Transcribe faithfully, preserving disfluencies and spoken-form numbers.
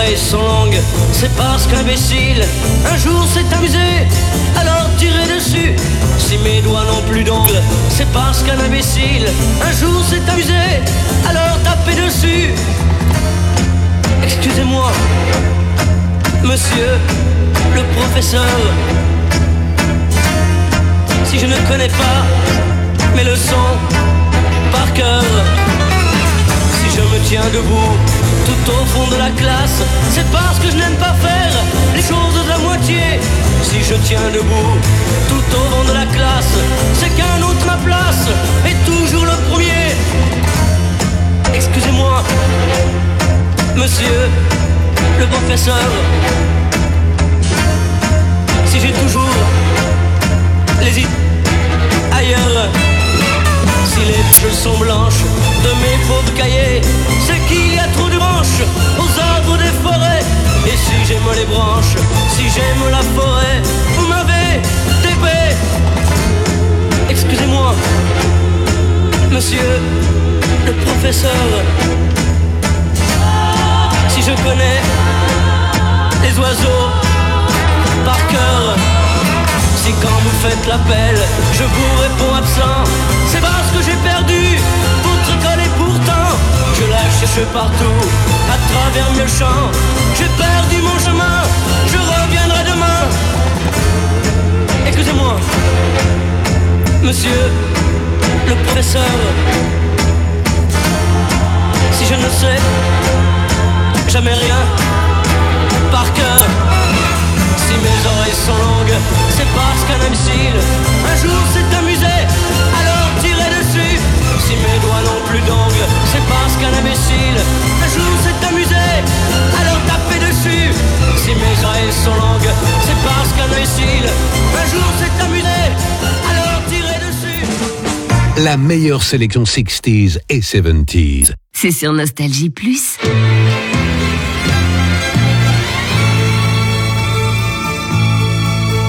oreilles sont longues, c'est parce qu'imbécile un jour s'est amusé, alors tirez dessus. Si mes doigts n'ont plus d'ongles, c'est parce qu'un imbécile un jour s'est amusé, alors tapez dessus. Excusez-moi, monsieur le professeur, si je ne connais pas mes leçons par cœur. Si je me tiens debout tout au fond de la classe, c'est parce que je n'aime pas faire les choses à moitié. Si je tiens debout tout au fond de la classe, c'est qu'un autre ma place est toujours le premier. Excusez-moi, monsieur le professeur, si j'ai toujours les idées ailleurs. Si les pages sont blanches de mes pauvres cahiers, c'est qu'il y a trop de branches aux arbres des forêts. Et si j'aime les branches, si j'aime la forêt, vous m'avez dépé. Excusez-moi, monsieur le professeur, si je connais les oiseaux par cœur. Si quand vous faites l'appel, je vous réponds absent, c'est parce que j'ai perdu votre école et pourtant je la cherche partout, à travers mes champs. J'ai perdu mon chemin, je reviendrai demain. Excusez-moi, monsieur le professeur, si je ne sais jamais rien par cœur. Si mes oreilles sont longues, c'est parce qu'un imbécile un jour s'est amusé, alors tirez dessus. Si mes doigts n'ont plus d'ongles, c'est parce qu'un imbécile un jour s'est amusé, alors tapez dessus. Si mes oreilles sont longues, c'est parce qu'un imbécile un jour s'est amusé, alors tirez dessus. La meilleure sélection sixties et seventies. C'est sur Nostalgie Plus.